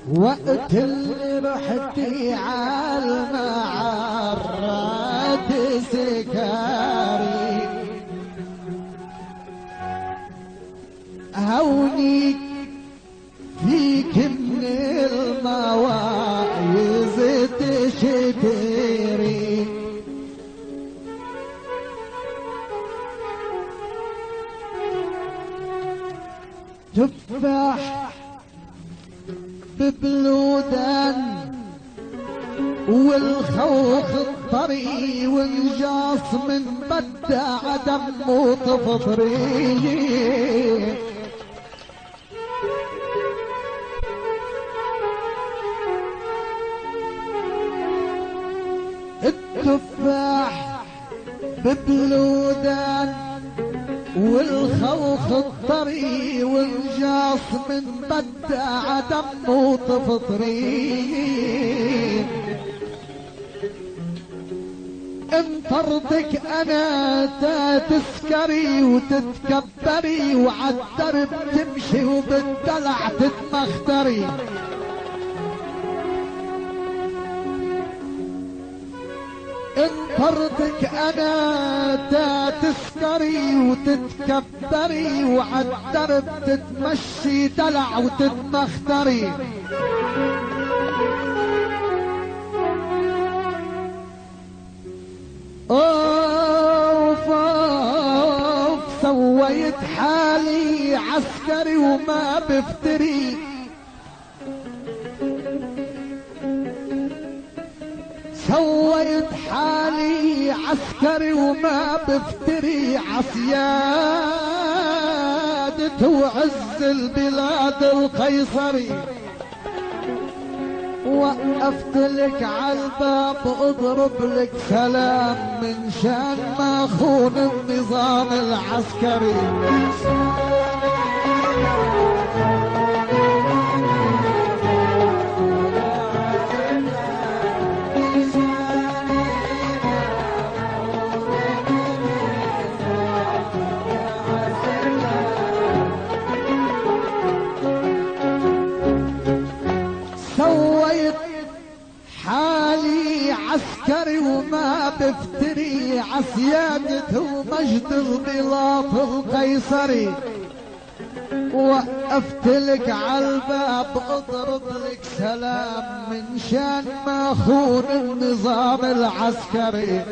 وقت اللي رحتي عالمعرات سكاري هونيك فيك من المواعظ تشتري تفاح ببلودان والخوخ الطري والجاص من بدع دم وطفطري التفاح ببلودان والخوخ الطري والجاص من بدع دم وطفطري انطرتك انا تسكري وتتكبري وعالدرب تمشي وبالدلع تتمختري انطرتك انا تسكري وتتكبري وعالدرب تتمشي دلع وتتمختري اوف اوف سويت حالي عسكري وما بفتري سويت حالي عسكري وما بفتري عصيادة وعز البلاد القيصري وقفت لك عالباب اضرب لك سلام من شان ما خون النظام العسكري حالي عسكري وما بفتري عسيادة ومجد البلاط القيصري وقفت لك عالباب اضرب لك سلام من شان ما خون النظام العسكري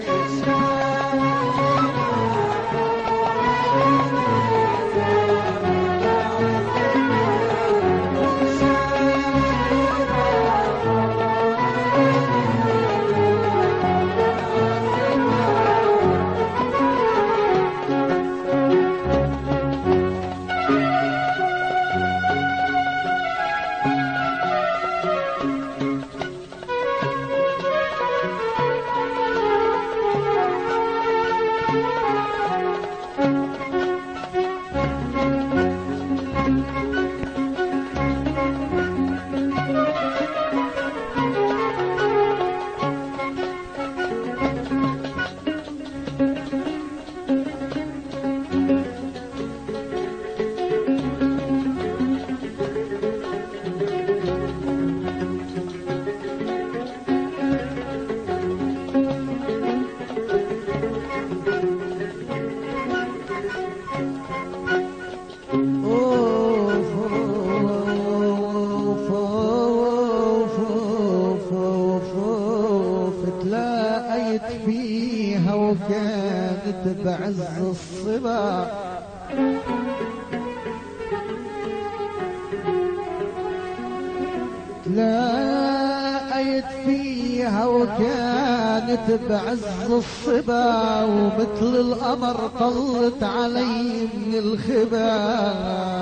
فيها وكانت بعز الصبا تلاقيت فيها وكانت بعز الصبا ومثل القمر طلت علي من الخبا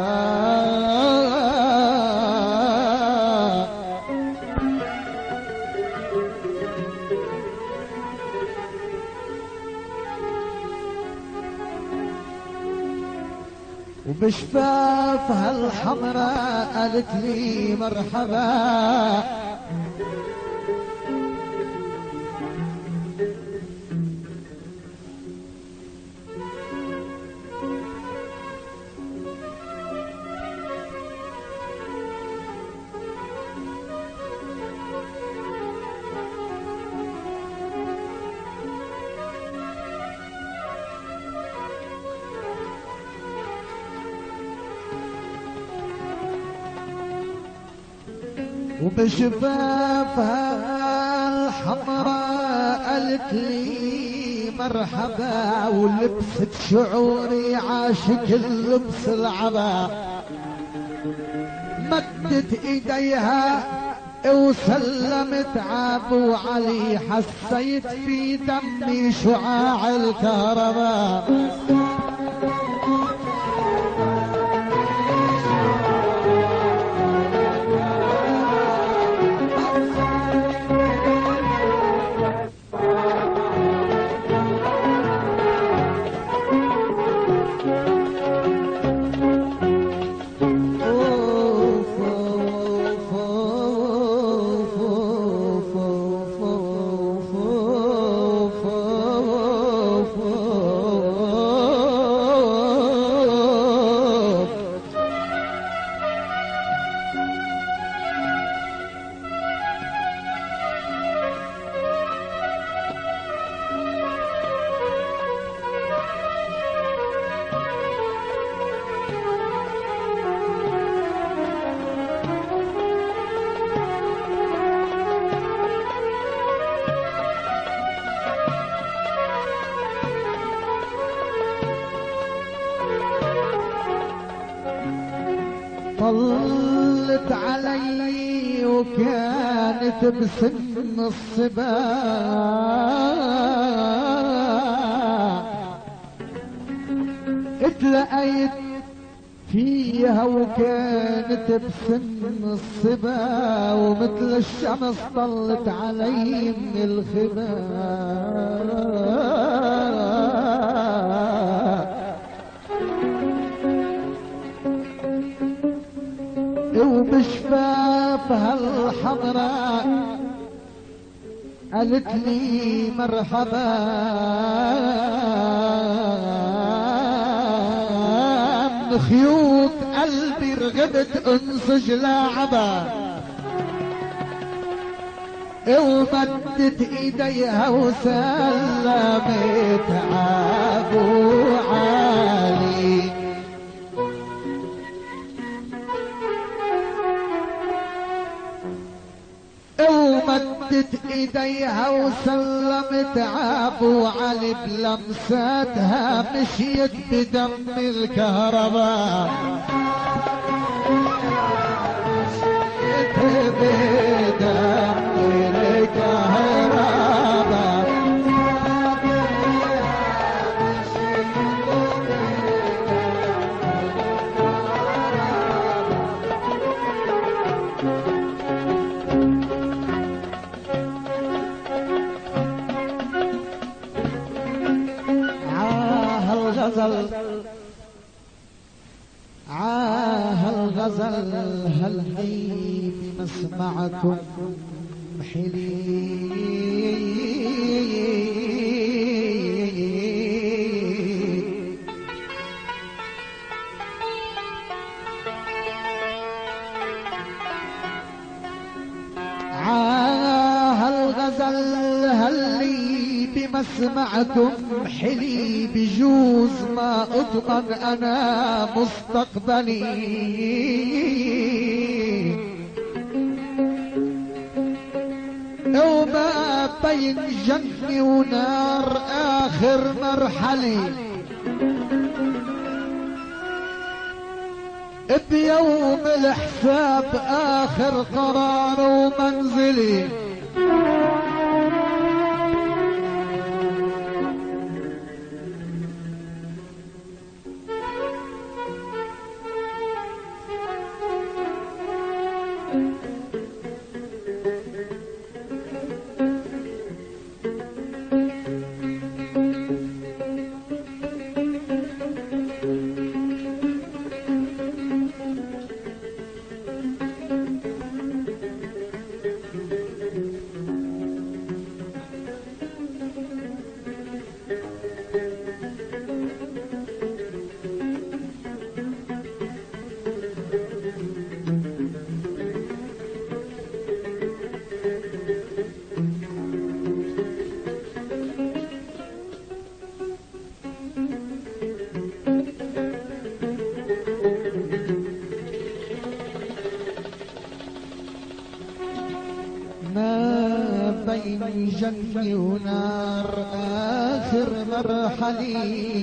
وبشفافها الحمراء قالت لي مرحبا وبشفافها الحمراء قالت لي مرحبا، ولبست شعوري عاشق اللبس العبا. مدت ايديها وسلمت عابو علي، حسيت في دمي شعاع الكهرباء. طلت علي وكانت بسن الصبا، اتلقيت فيها وكانت بسن الصبا، ومثل الشمس طلت علي من الخبا. وبشفافها الحمراء قالت لي مرحبا، من خيوط قلبي رغبت انسج لاعبا، ومدت ايديها وسلمت عابو علي. ومدت ايديها وسلمت عابو علي، بلمساتها مشيت بدم الكهرباء، مشيت بدم الكهرباء. الغزل هل لي بمسمعكم حلي، الغزل هل لي بمسمعكم حلي، بجوز ما اضمن انا مستقبلي، وما بين جنة ونار اخر مرحلي، بيوم الحساب اخر قرار ومنزلي. بين جنة ونار آخر مرحلي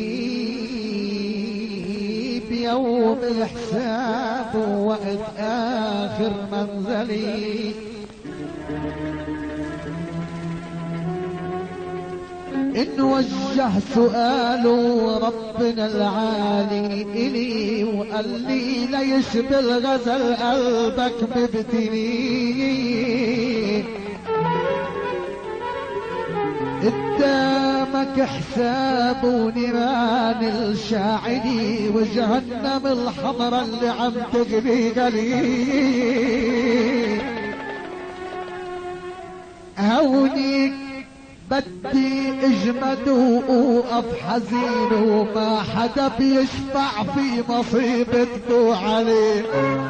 بيوم الحساب ووقت آخر منزلي. إن وجه سؤاله ربنا العالي إلي وقال لي ليشبه الغزل قلبك مبتلي، قدامك حساب ونيران الشاعري وجهنم الحمرا اللي عم تغلي غلي. هونيك بدي اجمد ووقف حزين وما حدا بيشفع في مصيبته عليه.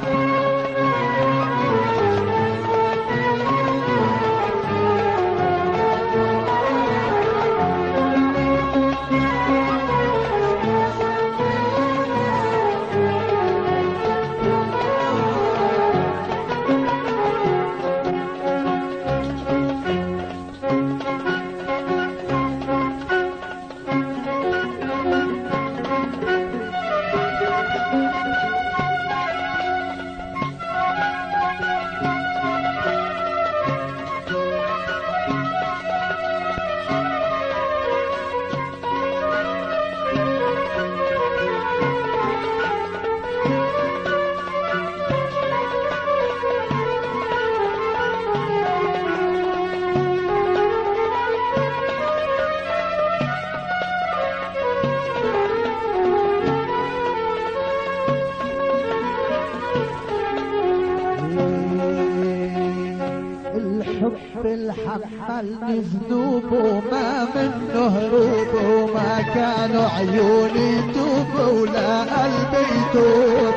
الحب الحمل ذنوبه ما منه هروب وما كانوا عيوني توب ولا قلبي يتوب.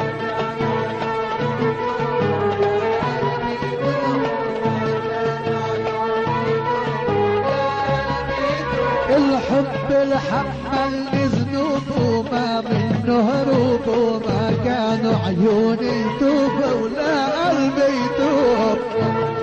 الحب الحمل ذنوبه ما منه هروب وما كانوا عيوني توب ولا قلبي يتوب.